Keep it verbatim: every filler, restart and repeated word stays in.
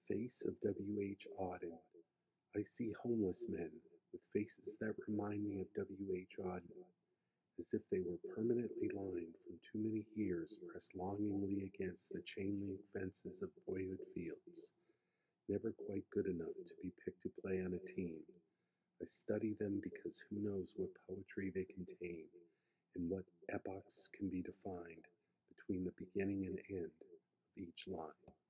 face of W. H. Auden. I see homeless men, with faces that remind me of W. H. Auden, as if they were permanently lined from too many years pressed longingly against the chain link fences of boyhood fields, never quite good enough to be picked to play on a team. I study them because who knows what poetry they contain, and what epochs can be defined between the beginning and end of each line.